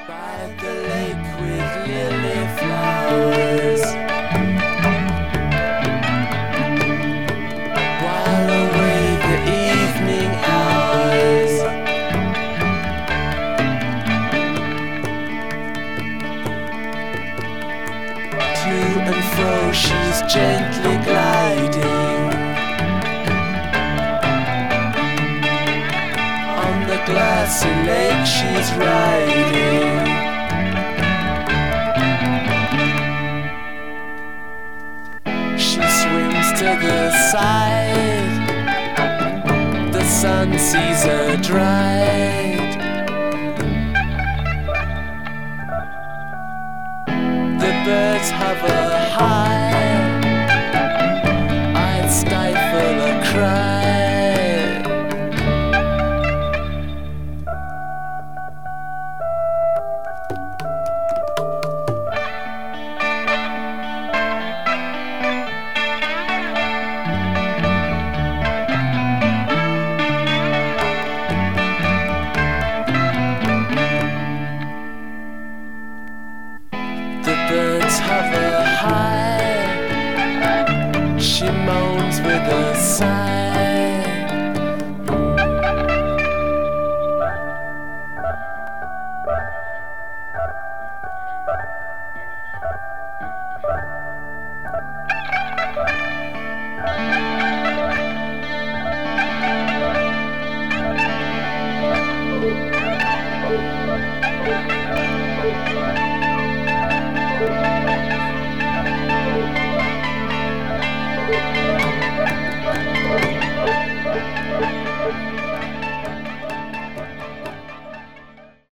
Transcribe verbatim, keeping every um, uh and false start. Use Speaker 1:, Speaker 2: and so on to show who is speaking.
Speaker 1: By the lake with lily flowers, while away the evening hours, to and fro she's gently gliding on the glassy lake she's riding. She swims to the side, the sun sees her dried, the birds hover